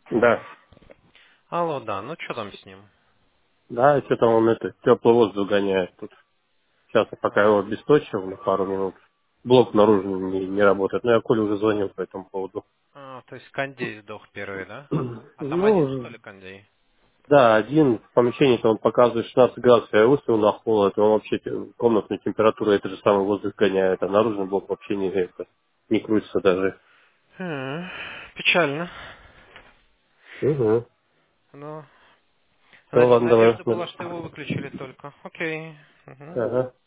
Да. Алло, да, ну что там с ним? Да, что-то он это, теплый воздух гоняет тут. Сейчас я пока его А, обесточил на пару минут. Блок наружный не работает. Но я Коле уже звонил по этому поводу. то есть кондей сдох первый, да? А там один, что Ну, ли, кондей? да, один в помещении-то он показывает 16 градусов, я выставил на холод, он вообще комнатную температуру это же самый воздух гоняет, а наружный блок вообще не крутится даже. Печально. Угу. Ну, Ну ладно, давай. надежда была, что его выключили только. Окей. Мгм. Ага.